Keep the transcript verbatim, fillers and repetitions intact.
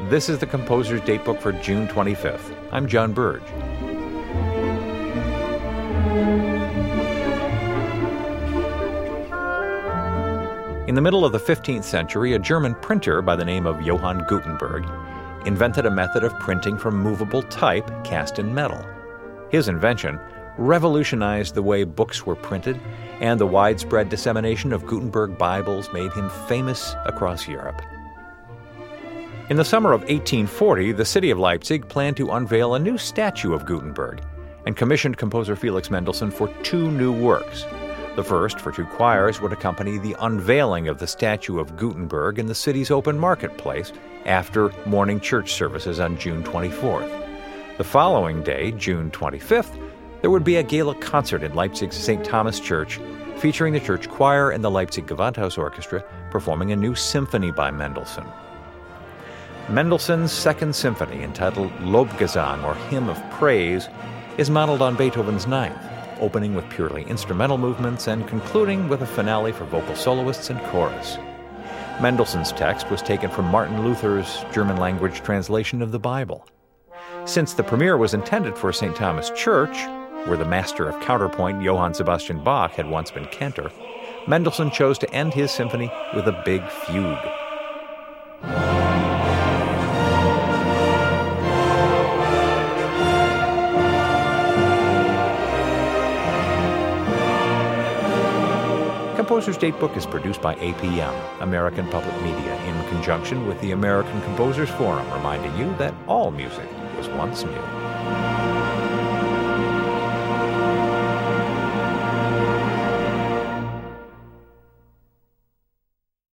This is the Composer's Datebook for June twenty-fifth. I'm John Burge. In the middle of the fifteenth century, a German printer by the name of Johann Gutenberg invented a method of printing from movable type cast in metal. His invention revolutionized the way books were printed, and the widespread dissemination of Gutenberg Bibles made him famous across Europe. In the summer of eighteen forty, the city of Leipzig planned to unveil a new statue of Gutenberg and commissioned composer Felix Mendelssohn for two new works. The first, for two choirs, would accompany the unveiling of the statue of Gutenberg in the city's open marketplace after morning church services on June twenty-fourth. The following day, June twenty-fifth, there would be a gala concert in Leipzig's Saint Thomas Church featuring the church choir and the Leipzig Gewandhaus Orchestra performing a new symphony by Mendelssohn. Mendelssohn's Second Symphony, entitled Lobgesang, or Hymn of Praise, is modeled on Beethoven's Ninth, opening with purely instrumental movements and concluding with a finale for vocal soloists and chorus. Mendelssohn's text was taken from Martin Luther's German-language translation of the Bible. Since the premiere was intended for Saint Thomas Church, where the master of counterpoint Johann Sebastian Bach had once been cantor, Mendelssohn chose to end his symphony with a big fugue. Composer's Datebook is produced by A P M, American Public Media, in conjunction with the American Composers Forum, reminding you that all music was once new.